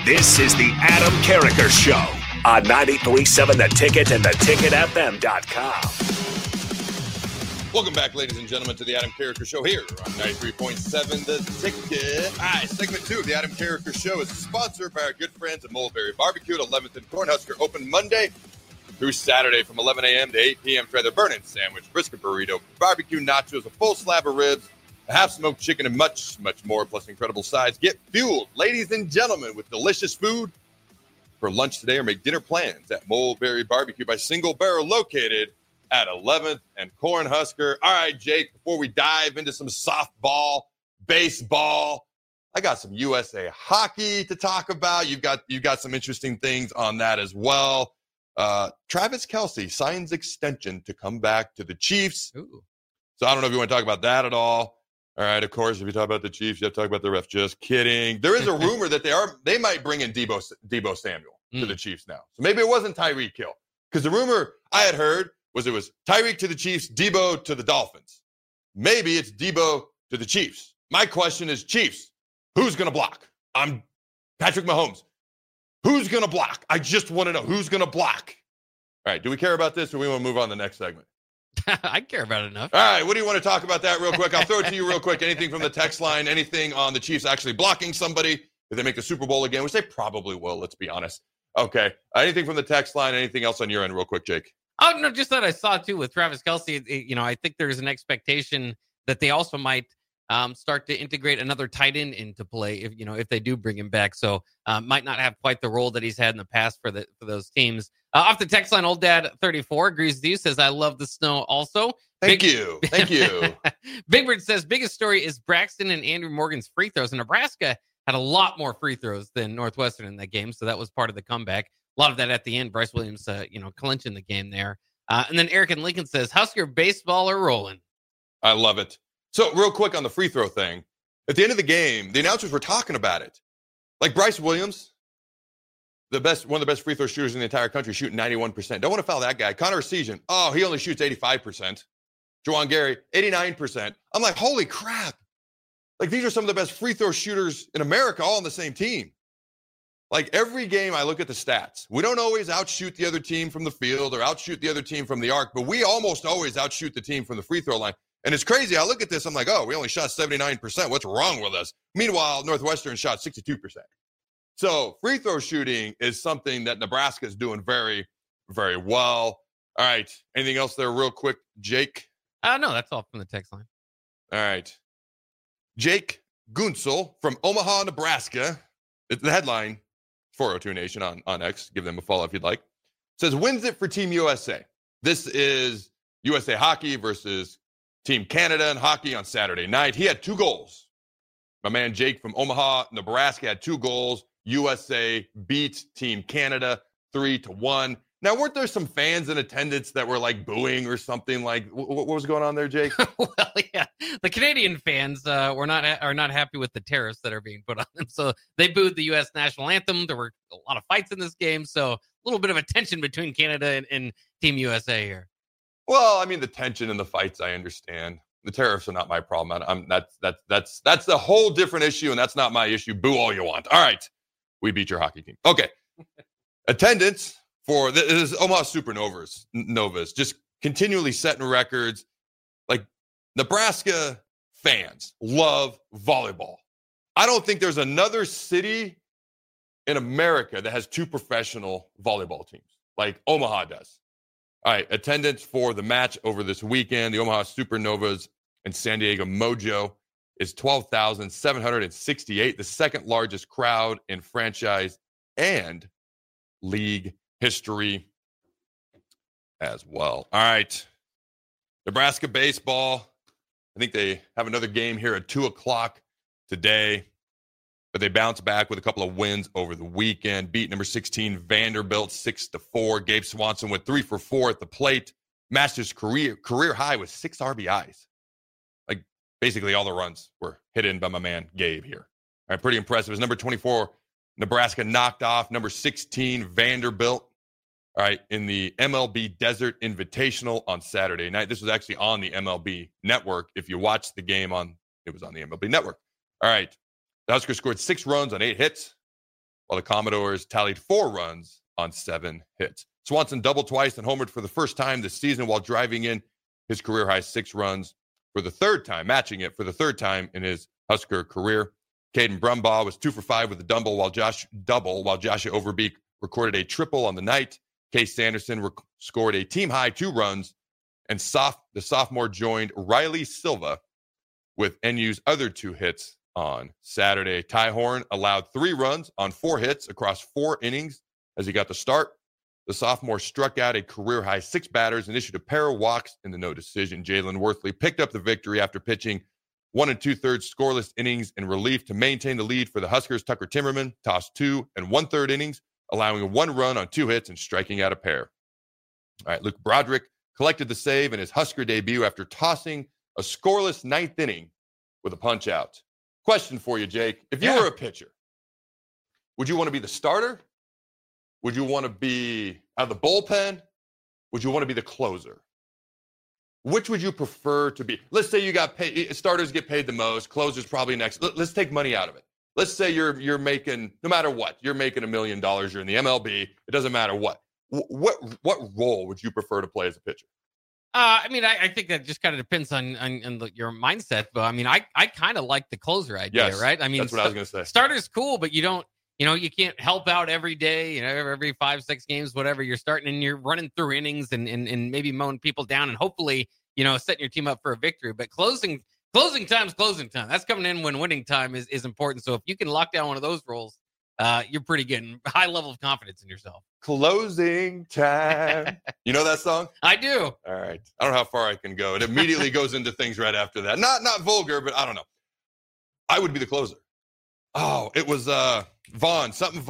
This is the Adam Carricker Show on 93.7 The Ticket and theticketfm.com. Welcome back, ladies and gentlemen, to the Adam Carricker Show here on 93.7 The Ticket. All right, segment 2 of the Adam Carricker Show is sponsored by our good friends at Mulberry Barbecue at 11th and Cornhusker, open Monday through Saturday from 11 a.m. to 8 p.m. Try their burn-in sandwich, brisket burrito, barbecue nachos, a full slab of ribs, a half-smoked chicken, and much, much more, plus incredible sides. Get fueled, ladies and gentlemen, with delicious food for lunch today or make dinner plans at Mulberry Barbecue by Single Barrel, located at 11th and Cornhusker. All right, Jake, before we dive into some softball, baseball, I got some USA hockey to talk about. You've got some interesting things on that as well. Travis Kelce signs extension to come back to the Chiefs. Ooh. So I don't know if you want to talk about that at all. All right, of course, if you talk about the Chiefs, you have to talk about the refs. Just kidding. There is a rumor that they might bring in Deebo Samuel to the Chiefs now. So maybe it wasn't Tyreek Hill. Because the rumor I had heard was it was Tyreek to the Chiefs, Deebo to the Dolphins. Maybe it's Deebo to the Chiefs. My question is, Chiefs, who's going to block? I'm Patrick Mahomes. Who's going to block? I just want to know who's going to block. All right, do we care about this or we want to move on to the next segment? I care about it enough. All right, what do you want to talk about that real quick? I'll throw it to you real quick. Anything from the text line, anything on the Chiefs actually blocking somebody? If they make the Super Bowl again, which they probably will, let's be honest. Okay, anything from the text line, anything else on your end real quick, Jake? Oh, no, just that I saw, too, with Travis Kelce, I think there's an expectation that they also might start to integrate another tight end into play if they do bring him back. So might not have quite the role that he's had in the past for those teams. Off the text line, Old Dad 34 agrees with you, says, I love the snow also. Thank you. Big Bird says, biggest story is Braxton and Andrew Morgan's free throws. And Nebraska had a lot more free throws than Northwestern in that game, so that was part of the comeback. A lot of that at the end. Bryce Williams, clinching the game there. And then Eric and Lincoln says, Husker baseball are rolling. I love it. So real quick on the free throw thing. At the end of the game, the announcers were talking about it. Like Bryce Williams, one of the best free throw shooters in the entire country, shooting 91%. Don't want to foul that guy. Connor Essegian, he only shoots 85%. Juwan Gary, 89%. I'm like, holy crap. Like, these are some of the best free throw shooters in America, all on the same team. Like, every game I look at the stats. We don't always outshoot the other team from the field or outshoot the other team from the arc, but we almost always outshoot the team from the free throw line. And it's crazy. I look at this, I'm like, we only shot 79%. What's wrong with us? Meanwhile, Northwestern shot 62%. So free throw shooting is something that Nebraska is doing very, very well. All right. Anything else there real quick, Jake? No, that's all from the text line. All right. Jake Gunsel from Omaha, Nebraska. It's the headline, 402 Nation on X. Give them a follow if you'd like. Says, wins it for Team USA. This is USA Hockey versus Team Canada in hockey on Saturday night. He had 2 goals. My man Jake from Omaha, Nebraska had 2 goals. USA beat Team Canada 3-1. Now, weren't there some fans in attendance that were like booing or something? Like, what was going on there, Jake? Well, yeah, the Canadian fans are not happy with the tariffs that are being put on them, so they booed the U.S. national anthem. There were a lot of fights in this game, so a little bit of a tension between Canada and Team USA here. Well, I mean, the tension and the fights, I understand. The tariffs are not my problem. That's a whole different issue, and that's not my issue. Boo all you want. All right, we beat your hockey team. Okay, attendance for this is Omaha Supernovas, just continually setting records. Like, Nebraska fans love volleyball. I don't think there's another city in America that has 2 professional volleyball teams like Omaha does. All right, attendance for the match over this weekend, the Omaha Supernovas and San Diego Mojo, is 12,768, the second largest crowd in franchise and league history as well. All right, Nebraska baseball. I think they have another game here at 2 o'clock today, but they bounced back with a couple of wins over the weekend. Beat number 16 Vanderbilt 6-4. Gabe Swanson went 3 for 4 at the plate. Matched his career high with 6 RBIs. Like, basically all the runs were hit in by my man Gabe here. All right, pretty impressive. His number 24 Nebraska knocked off number 16 Vanderbilt. All right, in the MLB Desert Invitational on Saturday night. This was actually on the MLB Network. If you watched the game it was on the MLB Network. All right. The Huskers scored 6 runs on 8 hits. while the Commodores tallied 4 runs on 7 hits. Swanson doubled twice and homered for the first time this season while driving in his career-high 6 runs for the third time, matching it for the third time in his Husker career. Caden Brumbaugh was 2 for 5 with a double, while Joshua Overbeek recorded a triple on the night. Case Sanderson scored a team-high 2 runs, and the sophomore joined Riley Silva with NU's other 2 hits on Saturday. Ty Horn allowed 3 runs on 4 hits across 4 innings as he got the start. The sophomore struck out a career-high 6 batters and issued a pair of walks in the no decision. Jalen Worthley picked up the victory after pitching 1 2/3 scoreless innings in relief to maintain the lead for the Huskers. Tucker Timmerman tossed 2 1/3 innings, allowing 1 run on 2 hits and striking out a pair. All right, Luke Broderick collected the save in his Husker debut after tossing a scoreless 9th inning with a punch out. Question for you, Jake. If you were a pitcher, would you want to be the starter? Would you want to be out of the bullpen? Would you want to be the closer? Which would you prefer to be? Let's say you got paid, starters get paid the most, closers probably next. Let's take money out of it. Let's say you're making, no matter what, you're making $1 million, you're in the MLB, it doesn't matter what. What role would you prefer to play as a pitcher? I mean, I think that just kind of depends on your mindset. But I mean, I kind of like the closer idea, right? I mean, that's what I was going to say. Starter's cool, but you can't help out every day, every 5-6 games, whatever. You're starting and you're running through innings and maybe mowing people down and hopefully, setting your team up for a victory. But closing time's closing time. That's coming in when winning time is important. So if you can lock down one of those roles, you're pretty good and high level of confidence in yourself. Closing time. You know that song? I do. All right. I don't know how far I can go. It immediately goes into things right after that. Not vulgar, but I don't know. I would be the closer. Oh, it was Vaughn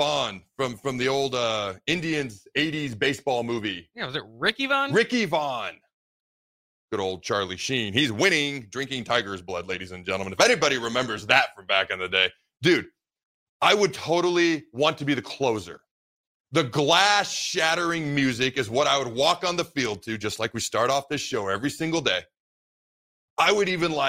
from the old Indians 80s baseball movie. Yeah, was it Ricky Vaughn? Ricky Vaughn. Good old Charlie Sheen. He's winning, drinking tiger's blood, ladies and gentlemen. If anybody remembers that from back in the day. Dude, I would totally want to be the closer. The glass-shattering music is what I would walk on the field to, just like we start off this show every single day. I would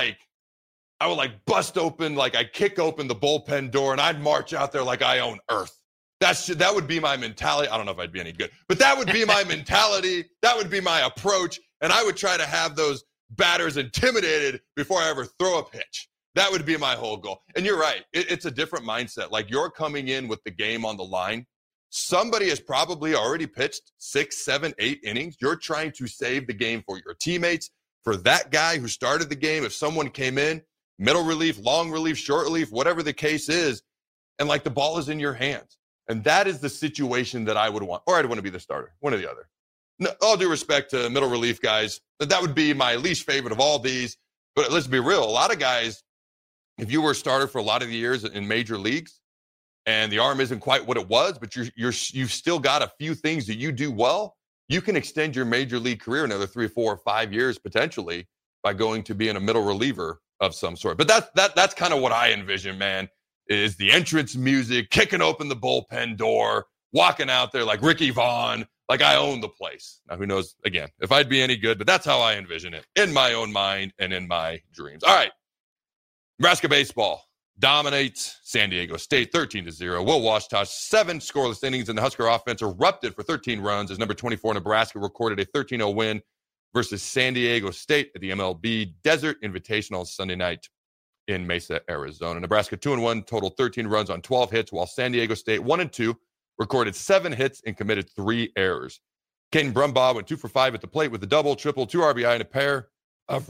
bust open, I'd kick open the bullpen door, and I'd march out there like I own Earth. That would be my mentality. I don't know if I'd be any good, but that would be my mentality. That would be my approach, and I would try to have those batters intimidated before I ever throw a pitch. That would be my whole goal. And you're right. It's a different mindset. Like, you're coming in with the game on the line. Somebody has probably already pitched 6, 7, 8 innings. You're trying to save the game for your teammates, for that guy who started the game. If someone came in, middle relief, long relief, short relief, whatever the case is, and the ball is in your hands. And that is the situation that I would want. Or I'd want to be the starter, one or the other. No, all due respect to middle relief guys, that would be my least favorite of all these. But let's be real. A lot of guys, if you were a starter for a lot of the years in major leagues and the arm isn't quite what it was, but you've still got a few things that you do well, you can extend your major league career another 3, 4, 5 years potentially by going to being a middle reliever of some sort. But that's kind of what I envision, man, is the entrance music, kicking open the bullpen door, walking out there like Ricky Vaughn, like I own the place. Now, who knows, again, if I'd be any good, but that's how I envision it in my own mind and in my dreams. All right. Nebraska baseball dominates San Diego State 13-0. Will Washtosh, 7 scoreless innings, and the Husker offense erupted for 13 runs as number 24 Nebraska recorded a 13-0 win versus San Diego State at the MLB Desert Invitational Sunday night in Mesa, Arizona. Nebraska 2-1, totaled 13 runs on 12 hits, while San Diego State 1-2, recorded 7 hits and committed 3 errors. Caden Brumbaugh went 2 for 5 at the plate with a double, triple, 2 RBI, and a pair of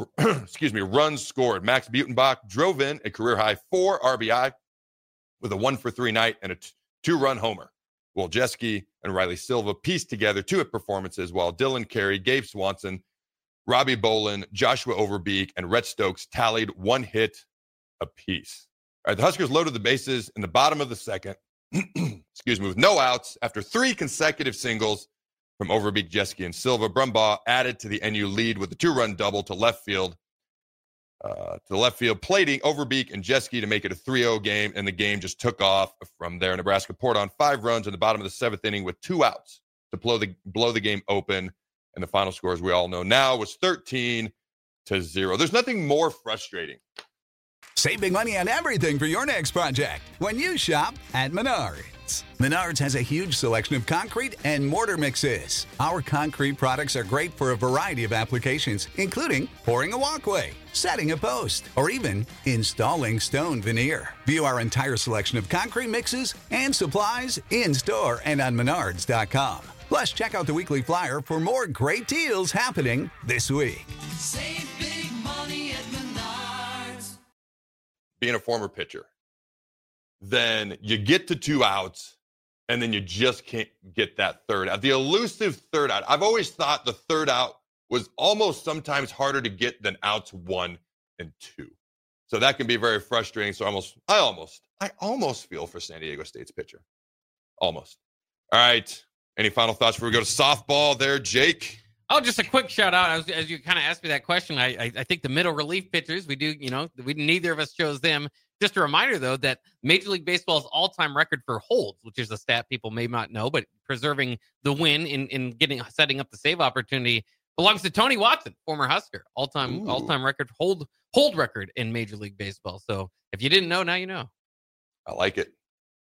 runs scored. Max Butenbach drove in a career-high 4 RBI with a 1 for 3 night and a 2-run homer. Woljeski and Riley Silva pieced together 2-hit performances, while Dylan Carey, Gabe Swanson, Robbie Bolin, Joshua Overbeek, and Rhett Stokes tallied 1 hit apiece. All right, the Huskers loaded the bases in the bottom of the second, with no outs after 3 consecutive singles from Overbeek, Jeski, and Silva. Brumbaugh added to the NU lead with a 2-run double to left field. Plating Overbeek and Jeski to make it a 3-0 game, and the game just took off from there. Nebraska poured on 5 runs in the bottom of the 7th inning with 2 outs to blow the game open, and the final score, as we all know now, was 13-0. There's nothing more frustrating. Save big money on everything for your next project when you shop at Menards. results. Menards has a huge selection of concrete and mortar mixes. Our concrete products are great for a variety of applications, including pouring a walkway, setting a post, or even installing stone veneer. View our entire selection of concrete mixes and supplies in-store and on Menards.com. Plus, check out the weekly flyer for more great deals happening this week. Save big money at Menards. Being a former pitcher, then you get to 2 outs, and then you just can't get that third out. The elusive third out. I've always thought the third out was almost sometimes harder to get than outs 1 and 2. So that can be very frustrating. So I almost feel for San Diego State's pitcher. Almost. All right. Any final thoughts before we go to softball there, Jake? Oh, just a quick shout out. As you kind of asked me that question, I think the middle relief pitchers, we neither of us chose them. Just a reminder, though, that Major League Baseball's all-time record for holds, which is a stat people may not know, but preserving the win in setting up the save opportunity, belongs to Tony Watson, former Husker, all-time record hold record in Major League Baseball. So if you didn't know, now you know. I like it.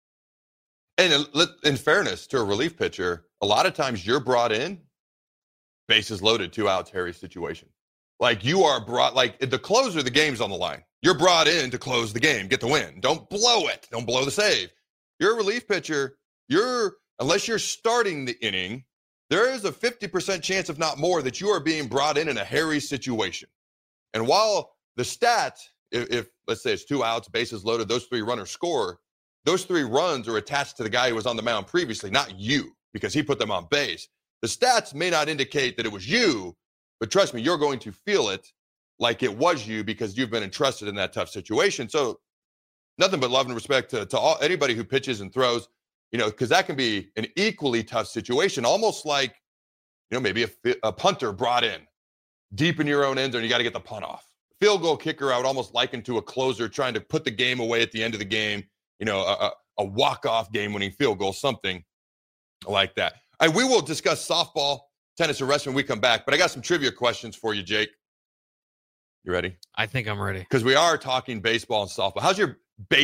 And in fairness to a relief pitcher, a lot of times you're brought in, bases loaded, 2 outs, Harry situation. Like you are brought, like the closer, the game's on the line. You're brought in to close the game, get the win. Don't blow it. Don't blow the save. You're a relief pitcher. Unless you're starting the inning, there is a 50% chance, if not more, that you are being brought in a hairy situation. And while the stat, if let's say it's 2 outs, bases loaded, those 3 runners score, those 3 runs are attached to the guy who was on the mound previously, not you, because he put them on base. The stats may not indicate that it was you, but trust me, you're going to feel it like it was you because you've been entrusted in that tough situation. So nothing but love and respect to anybody who pitches and throws, because that can be an equally tough situation, almost like, maybe a punter brought in deep in your own end zone, you got to get the punt off. Field goal kicker, I would almost liken to a closer trying to put the game away at the end of the game, a walk-off game-winning field goal, something like that. We will discuss softball, tennis, and wrestling when we come back, but I got some trivia questions for you, Jake. You ready? I think I'm ready. Because we are talking baseball and softball. How's your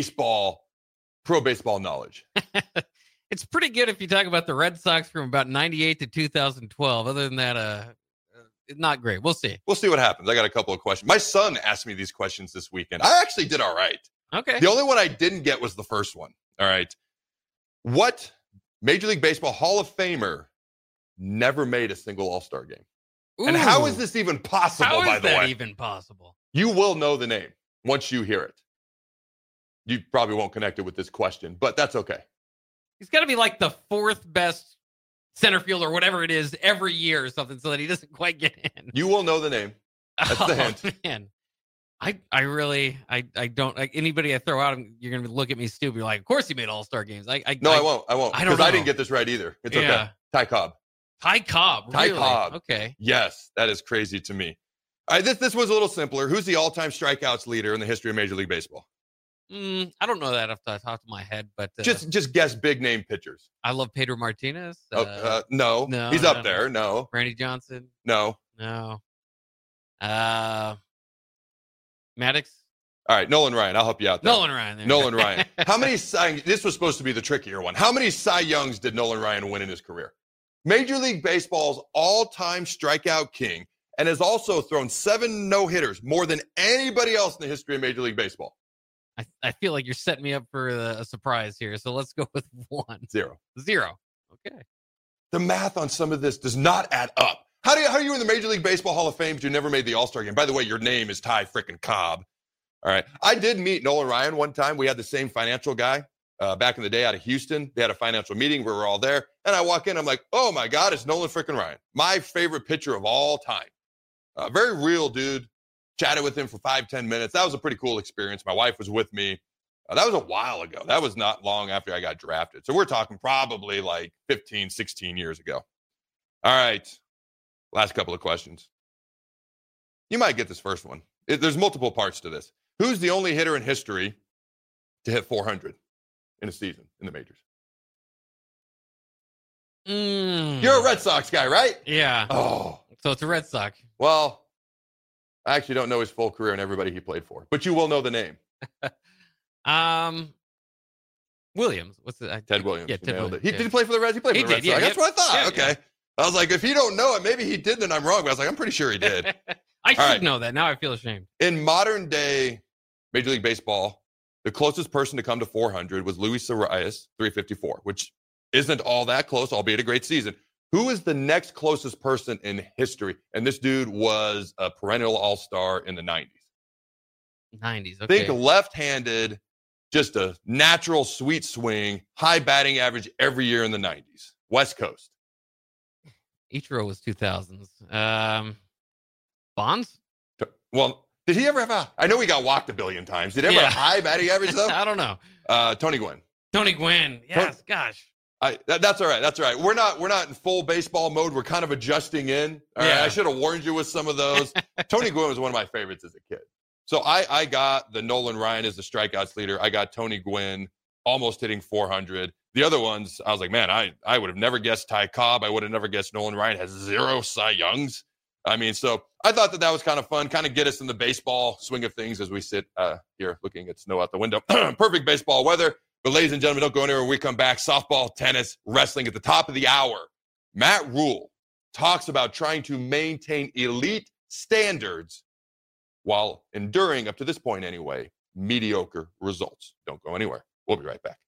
pro baseball knowledge? It's pretty good if you talk about the Red Sox from about 98 to 2012. Other than that, not great. We'll see. We'll see what happens. I got a couple of questions. My son asked me these questions this weekend. I actually did all right. Okay. The only one I didn't get was the first one. All right. What Major League Baseball Hall of Famer never made a single All-Star game? Ooh. And how is this even possible, How by is the that way? even possible? You will know the name once you hear it. You probably won't connect it with this question, but that's okay. He's got to be like the 4th best center fielder or whatever it is every year or something so that he doesn't quite get in. You will know the name. That's the hint. Man. I really don't like anybody I throw out. You're going to look at me stupid. You're like, of course he made All-Star games. I won't. I don't Because know. I didn't get this right either. It's Yeah. okay. Ty Cobb. Ty Cobb. Ty Really? Cobb. Okay. Yes, that is crazy to me. All right, this was a little simpler. Who's the all-time strikeouts leader in the history of Major League Baseball? I don't know that off the top of my head, but Just guess big name pitchers. I love Pedro Martinez. No, he's up there. No, Randy Johnson. no. No. Maddox. All right, Nolan Ryan. I'll help you out there. Nolan Ryan. There. Nolan Ryan. How many this was supposed to be the trickier one. How many Cy Youngs did Nolan Ryan win in his career? Major League Baseball's all-time strikeout king, and has also thrown 7 no-hitters, more than anybody else in the history of Major League Baseball. I feel like you're setting me up for a surprise here, so let's go with 1. 0. Okay. The math on some of this does not add up. How are you in the Major League Baseball Hall of Fame but you never made the All-Star game? By the way, your name is Ty frickin' Cobb. All right. I did meet Nolan Ryan one time. We had the same financial guy back in the day out of Houston. They had a financial meeting. We were all there. And I walk in. I'm like, oh, my God, it's Nolan frickin' Ryan. My favorite pitcher of all time. Very real dude. Chatted with him for 5-10 minutes. That was a pretty cool experience. My wife was with me. That was a while ago. That was not long after I got drafted. So we're talking probably like 15, 16 years ago. All right. Last couple of questions. You might get this first one. There's multiple parts to this. Who's the only hitter in history to hit 400 in a season in the majors? You're a Red Sox guy, right? Yeah. Oh. So it's a Red Sox. Well, I actually don't know his full career and everybody he played for, but you will know the name. Williams. What's the Ted Williams. Yeah, You Ted nailed Williams. He did he play for the Reds? He played He for the did, Reds. yeah, That's what I thought. yeah, Okay. I was like, if you don't know it, maybe he did, then I'm wrong. But I was like, I'm pretty sure he did. I should right. know that. Now I feel ashamed. In modern day Major League Baseball, the closest person to come to 400 was Luis Arias, 354, which isn't all that close, albeit a great season. Who is the next closest person in history? And this dude was a perennial all-star in the 90s. 90s. Okay. Think left-handed, just a natural sweet swing, high batting average every year in the 90s. West Coast. Ichiro was 2000s. Bonds? Well, did he ever have a... I know he got walked a billion times. Did he ever have a high batting average, though? I don't know. Tony Gwynn. Tony Gwynn. Yes, gosh. That's all right. That's all right. We're not in full baseball mode. We're kind of adjusting in. All right. I should have warned you with some of those. Tony Gwynn was one of my favorites as a kid. So I got the Nolan Ryan as the strikeouts leader. I got Tony Gwynn almost hitting 400. The other ones, I was like, man, I would have never guessed Ty Cobb. I would have never guessed Nolan Ryan has 0 Cy Youngs. I mean, so I thought that was kind of fun, kind of get us in the baseball swing of things as we sit here looking at snow out the window. Perfect baseball weather. But ladies and gentlemen, don't go anywhere when we come back. Softball, tennis, wrestling at the top of the hour. Matt Rule talks about trying to maintain elite standards while enduring, up to this point anyway, mediocre results. Don't go anywhere. We'll be right back.